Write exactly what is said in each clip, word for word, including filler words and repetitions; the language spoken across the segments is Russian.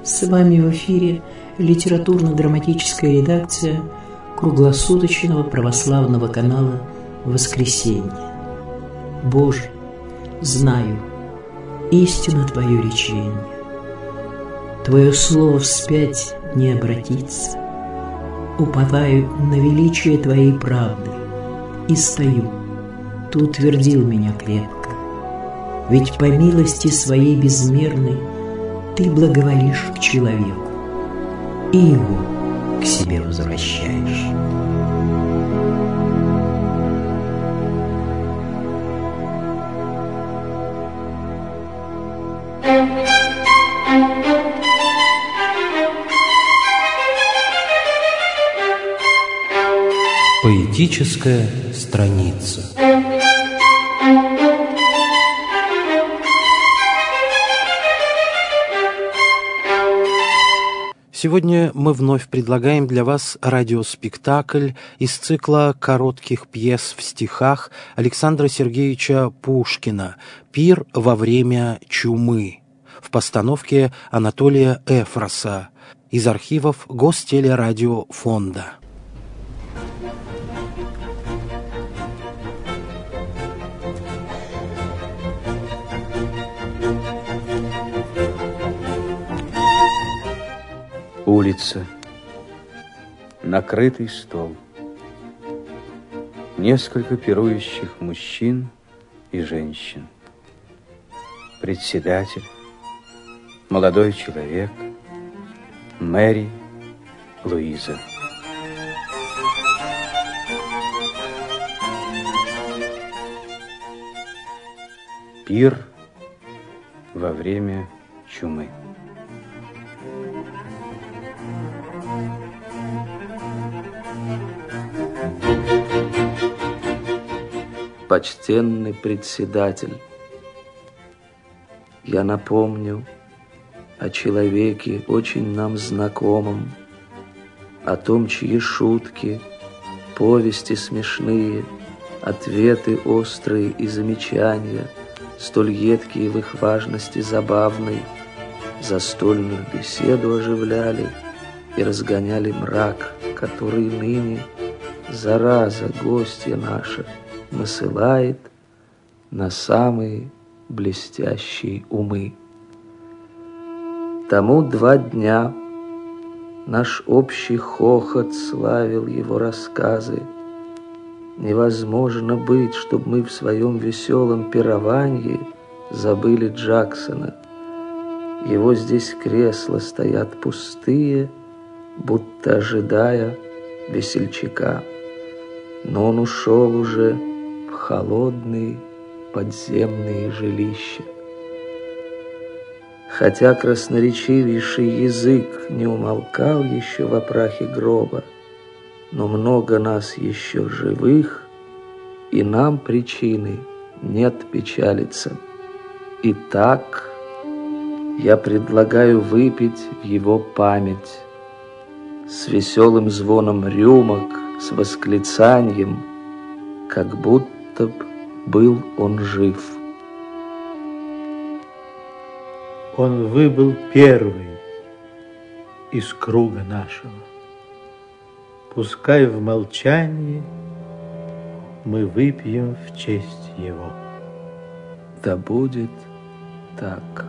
С вами в эфире литературно-драматическая редакция круглосуточного православного канала «Воскресенье». Боже, знаю, истинно Твое речение. Твое слово вспять не обратится. Уповаю на величие Твоей правды и стою. Ты утвердил меня крепко. Ведь по милости Своей безмерной Ты благоволишь к человеку и его к себе возвращаешь. Поэтическая страница. Сегодня мы вновь предлагаем для вас радиоспектакль из цикла коротких пьес в стихах Александра Сергеевича Пушкина «Пир во время чумы» в постановке Анатолия Эфроса из архивов Гостелерадиофонда. Улица, накрытый стол, несколько пирующих мужчин и женщин, председатель, молодой человек, Мэри Луиза. Пир во время чумы. Почтенный председатель, я напомню о человеке, очень нам знакомом, о том, чьи шутки, повести смешные, ответы острые и замечания, столь едкие в их важности забавной, застольную беседу оживляли и разгоняли мрак, который ныне, зараза, гостья наша, насылает на самые блестящие умы. Тому два дня наш общий хохот славил его рассказы. Невозможно быть, чтоб мы в своем веселом пировании забыли Джексона. Его здесь кресла стоят пустые, будто ожидая весельчака. Но он ушел уже в холодные подземные жилища. Хотя красноречивейший язык не умолкал еще в прахе гроба, но много нас еще живых, и нам причины нет печалиться. Итак, я предлагаю выпить в его память с веселым звоном рюмок, с восклицанием, как будто б был он жив. Он выбыл первый из круга нашего. Пускай в молчании мы выпьем в честь его. Да будет так.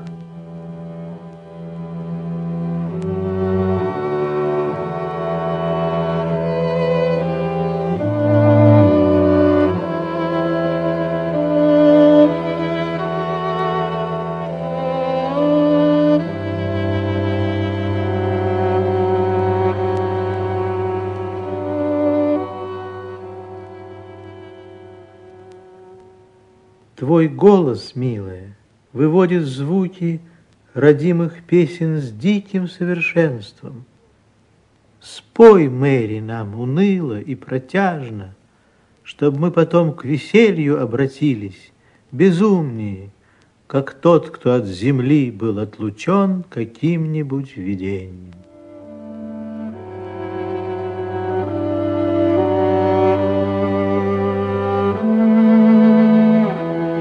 Твой голос, милая, выводит звуки родимых песен с диким совершенством. Спой, Мэри, нам уныло и протяжно, чтобы мы потом к веселью обратились, безумнее, как тот, кто от земли был отлучен каким-нибудь видением.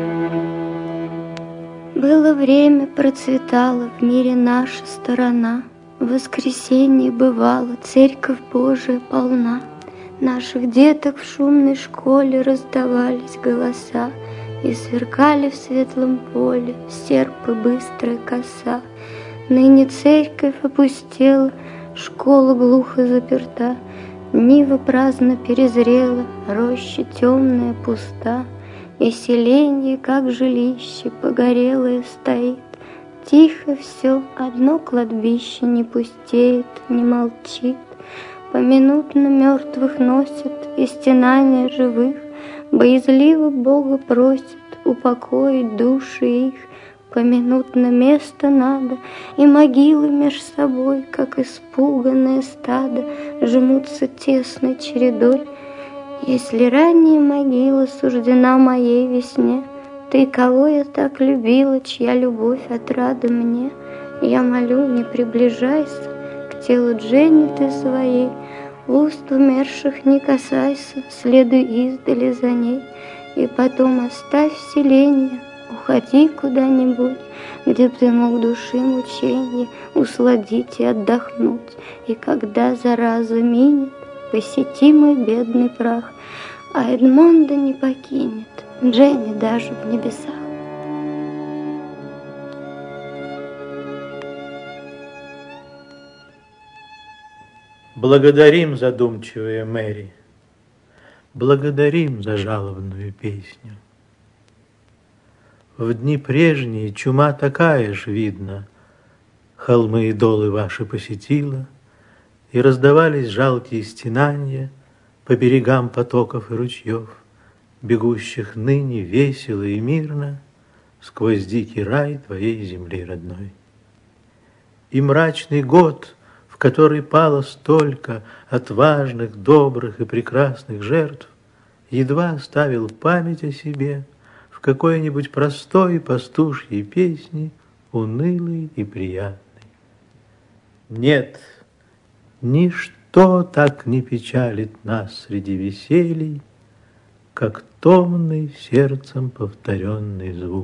Было время, процветала в мире наша сторона. В воскресенье бывало, церковь Божия полна. Наших деток в шумной школе раздавались голоса, и сверкали в светлом поле серп и быстрая коса. Ныне церковь опустела, школа глухо заперта, нива праздно перезрела, роща темная пуста, и селенье, как жилище, погорелое стоит. Тихо все, одно кладбище не пустеет, не молчит. Поминутно мертвых носят и стенания живых, боязливо Бога просят упокоить души их. Поминутно место надо, и могилы меж собой, как испуганное стадо, жмутся тесной чередой. Если ранняя могила суждена моей весне, ты, кого я так любила, чья любовь отрада мне, я молю, не приближайся к телу Дженни ты своей, уст умерших не касайся, следуй издали за ней, и потом оставь селение, уходи куда-нибудь, где б ты мог души мученье усладить и отдохнуть, и когда зараза минет, посети мой бедный прах, а Эдмонда не покинет Дженни даже в небесах. Благодарим, задумчивая Мэри, благодарим за жалобную песню. В дни прежние чума такая ж, видно, холмы и долы ваши посетила, и раздавались жалкие стенания по берегам потоков и ручьев, бегущих ныне весело и мирно сквозь дикий рай твоей земли родной. И мрачный год, в который пало столько отважных, добрых и прекрасных жертв, едва оставил память о себе в какой-нибудь простой пастушьей песне, унылой и приятной. Нет, ничто так не печалит нас среди веселий, как томный сердцем повторенный звук.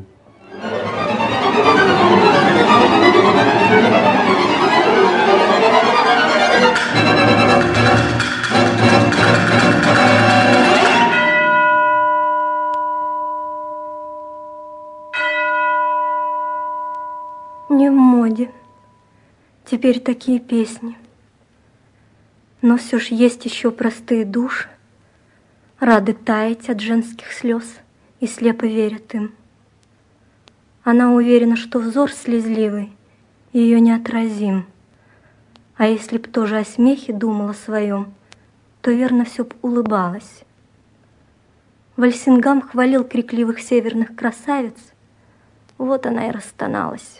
Не в моде теперь такие песни, но все ж есть еще простые души, рады таять от женских слез и слепо верят им. Она уверена, что взор слезливый ее неотразим, а если б тоже о смехе думала своем, то верно все б улыбалась. Вальсингам хвалил крикливых северных красавиц, вот она и расстоналась.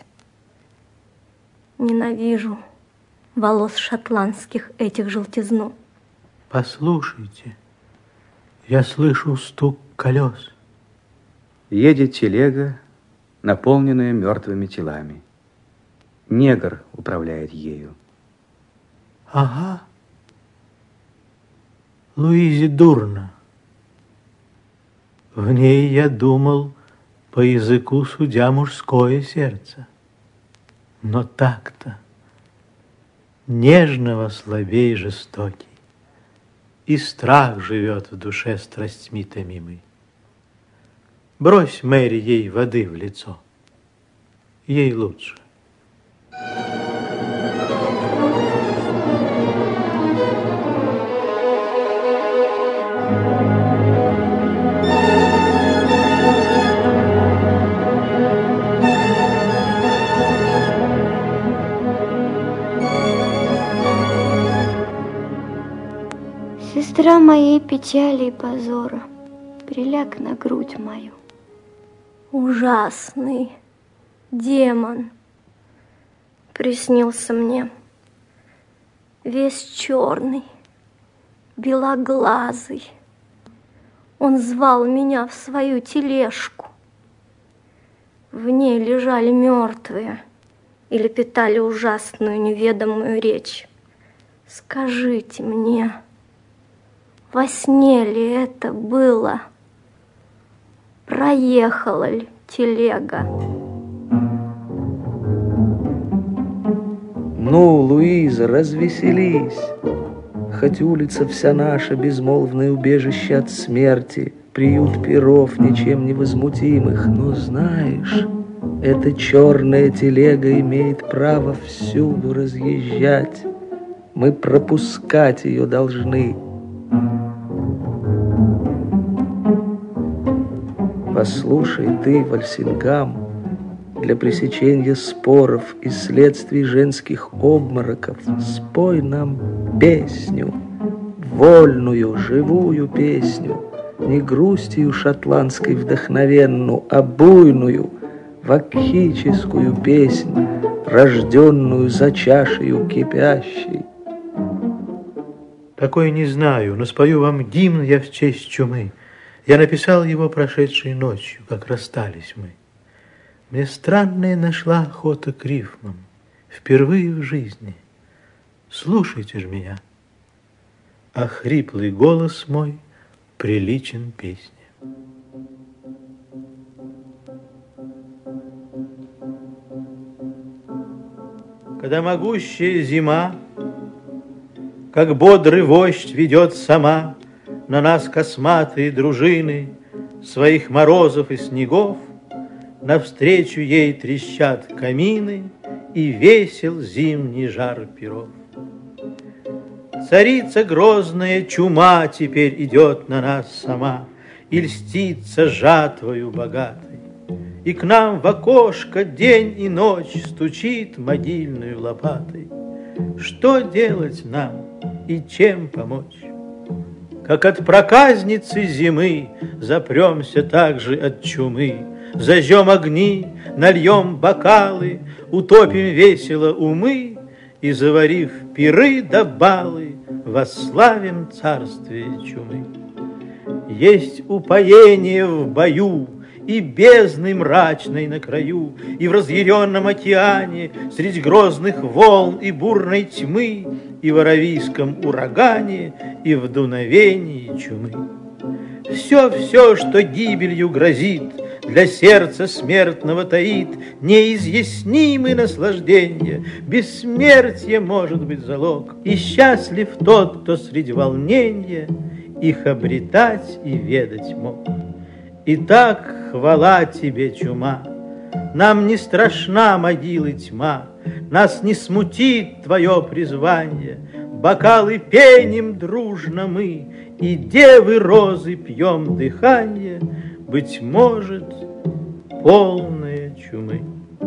Ненавижу волос шотландских этих желтизну. Послушайте, я слышу стук колес. Едет телега, наполненная мертвыми телами. Негр управляет ею. Ага. Луизе дурно. В ней, я думал, по языку судя мужское сердце. Но так-то нежного слабей жестокий, и страх живет в душе страстьми томимой. Брось, Мэри, ей воды в лицо, ей лучше. Сестра моей печали и позора, приляг на грудь мою. Ужасный демон приснился мне, весь черный, белоглазый. Он звал меня в свою тележку. В ней лежали мертвые и лепетали ужасную неведомую речь. Скажите мне, во сне ли это было? Проехала ли телега? Ну, Луиза, развеселись. Хоть улица вся наша безмолвное убежище от смерти, приют перов ничем не возмутимых, но знаешь, эта черная телега имеет право всюду разъезжать. Мы пропускать ее должны. Послушай ты, Вальсингам, для пресечения споров и следствий женских обмороков спой нам песню, вольную, живую песню, не грустью шотландской вдохновенную, а буйную, вакхическую песнь, рожденную за чашею кипящей. Такой не знаю, но спою вам гимн я в честь чумы. Я написал его прошедшей ночью, как расстались мы. Мне странная нашла охота к рифмам, впервые в жизни. Слушайте ж меня, а хриплый голос мой приличен песне. Когда могущая зима, как бодрый вождь, ведет сама на нас косматые дружины своих морозов и снегов, навстречу ей трещат камины и весел зимний жар перов. Царица грозная чума теперь идет на нас сама и льстится жатвою богатой, и к нам в окошко день и ночь стучит могильную лопатой. Что делать нам и чем помочь? Как от проказницы зимы запремся также от чумы, зажжем огни, нальем бокалы, утопим весело умы и, заварив пиры да балы, восславим царствие чумы. Есть упоение в бою и бездны мрачной на краю, и в разъяренном океане, средь грозных волн и бурной тьмы, и в аравийском урагане, и в дуновении чумы. Все-все, что гибелью грозит, для сердца смертного таит неизъяснимые наслаждения. Бессмертие может быть залог, и счастлив тот, кто среди волнения их обретать и ведать мог. Итак, хвала тебе, чума, нам не страшна могилы тьма, нас не смутит твое призвание. Бокалы пеним дружно мы, и девы розы пьем дыхание, быть может, полное чумы.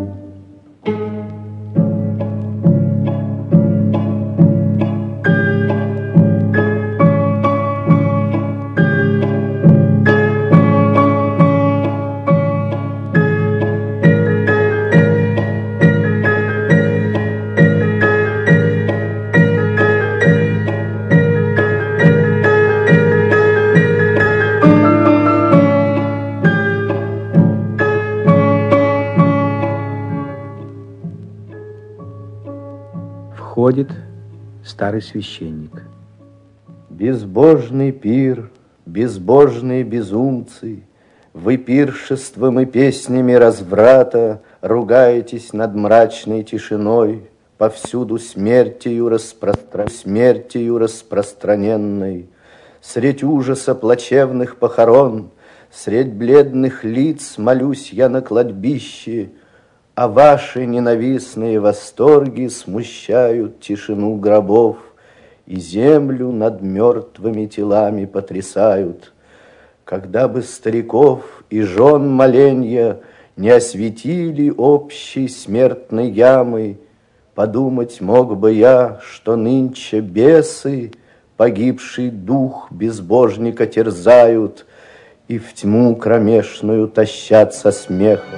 Входит старый священник. Безбожный пир, безбожные безумцы, вы пиршеством и песнями разврата ругаетесь над мрачной тишиной, повсюду смертью, распростра... смертью распространенной. Средь ужаса плачевных похорон, средь бледных лиц молюсь я на кладбище, а ваши ненавистные восторги смущают тишину гробов и землю над мертвыми телами потрясают. Когда бы стариков и жен моленья не осветили общей смертной ямы, подумать мог бы я, что нынче бесы погибший дух безбожника терзают и в тьму кромешную тащат со смехом.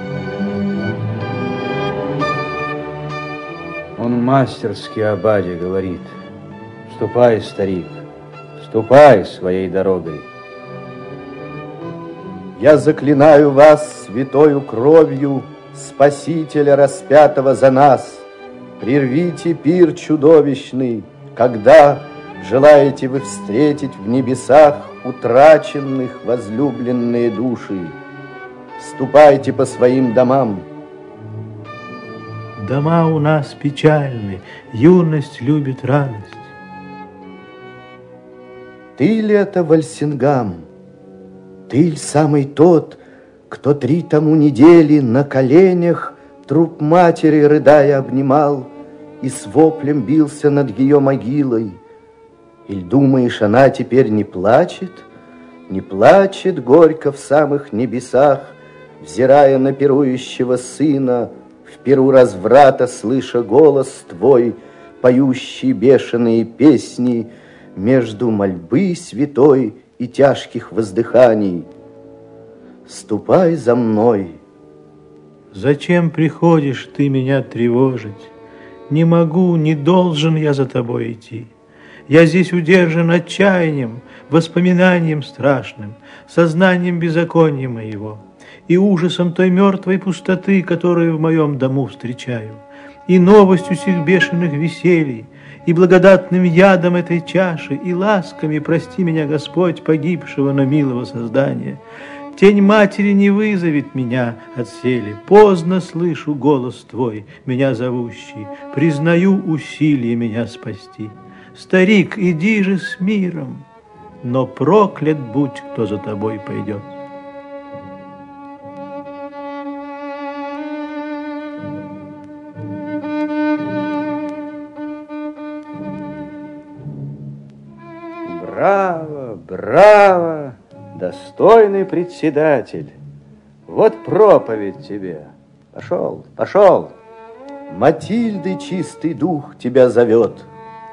Он мастерски Абаде говорит: ступай, старик, ступай своей дорогой. Я заклинаю вас святою кровью Спасителя распятого за нас. Прервите пир чудовищный, когда желаете вы встретить в небесах утраченных возлюбленные души. Ступайте по своим домам. дома у нас печальны, юность любит радость. Ты ли это, Вальсингам? Ты ли самый тот, кто три тому недели на коленях труп матери, рыдая, обнимал и с воплем бился над ее могилой? Или думаешь, она теперь не плачет? Не плачет горько в самых небесах, взирая на пирующего сына, в пиру разврата слыша голос твой, поющий бешеные песни между мольбы святой и тяжких воздыханий. Ступай за мной. Зачем приходишь ты меня тревожить? Не могу, не должен я за тобой идти. Я здесь удержан отчаянием, воспоминанием страшным, сознанием беззакония моего и ужасом той мертвой пустоты, которую в моем дому встречаю, и новостью сих бешеных веселий, и благодатным ядом этой чаши, и ласками, прости меня, Господь, погибшего, но милого создания. Тень матери не вызовет меня отселе, поздно слышу голос твой, меня зовущий, признаю усилие меня спасти. Старик, иди же с миром, но проклят будь, кто за тобой пойдет. Браво, браво, достойный председатель. Вот проповедь тебе. Пошел, пошел. Матильды чистый дух тебя зовет.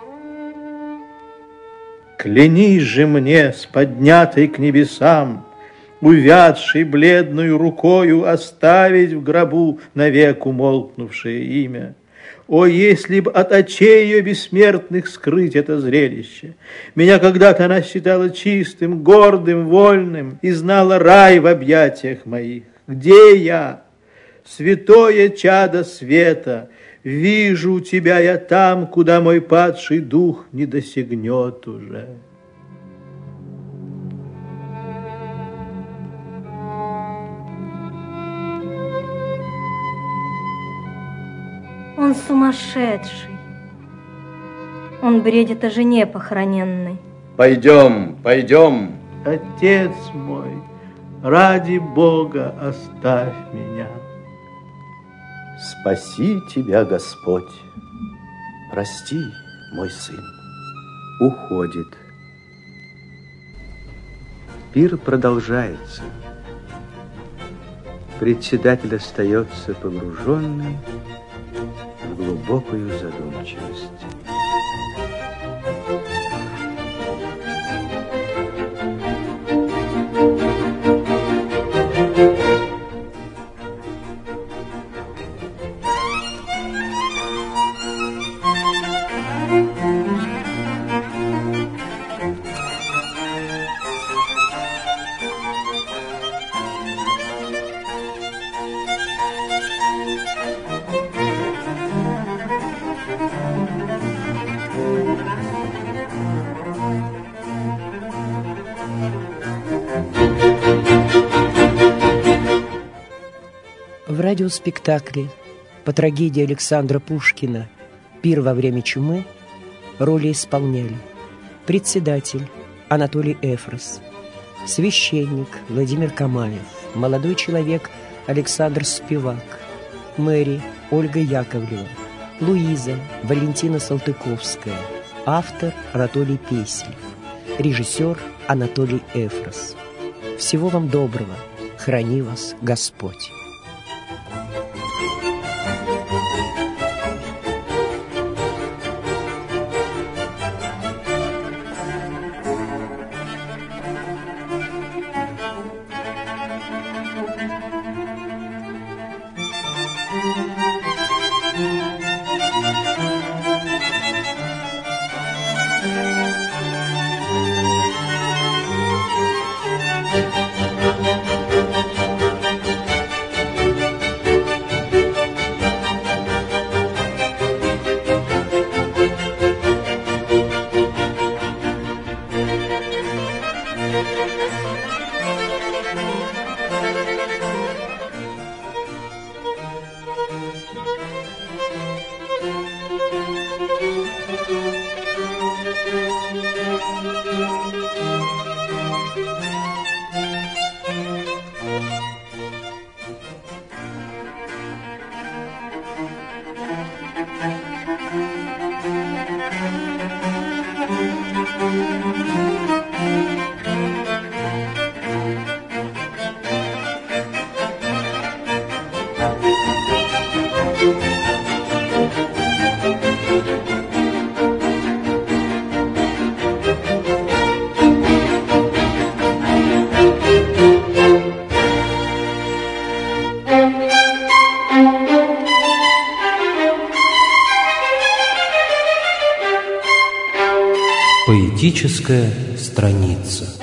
Клянись же мне с поднятой к небесам, увядшей бледную рукою оставить в гробу навек умолкнувшее имя. О, если б от очей ее бессмертных скрыть это зрелище! Меня когда-то она считала чистым, гордым, вольным и знала рай в объятиях моих. Где я, святое чадо света? Вижу тебя я там, куда мой падший дух не досягнет уже. Он сумасшедший. Он бредит о жене похороненной. Пойдем, пойдем. Отец мой, ради Бога оставь меня. Спаси тебя, Господь. Прости, мой сын. Уходит. Пир продолжается. Председатель остается погруженный в глубокую задумчивость. В радиоспектакле по трагедии Александра Пушкина «Пир во время чумы» роли исполняли председатель Анатолий Эфрос, священник Владимир Камаев, молодой человек Александр Спивак, Мэри Ольга Яковлева, Луиза Валентина Салтыковская, автор Анатолий Песелев, режиссер Анатолий Эфрос. Всего вам доброго, храни вас Господь. Поэтическая страница.